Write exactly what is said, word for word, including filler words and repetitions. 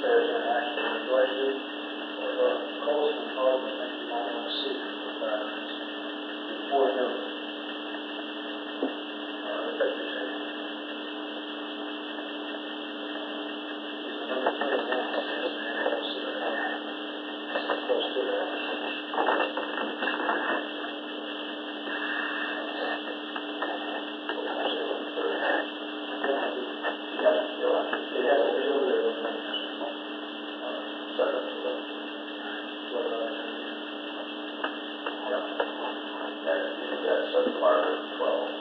Affairs International to bless you, or uh, call us and call them, I think you might want to see them for five minutes before noon. All right, that's your take. Number three, announcements, and I'll sit down. So close to that. That's part of twelve.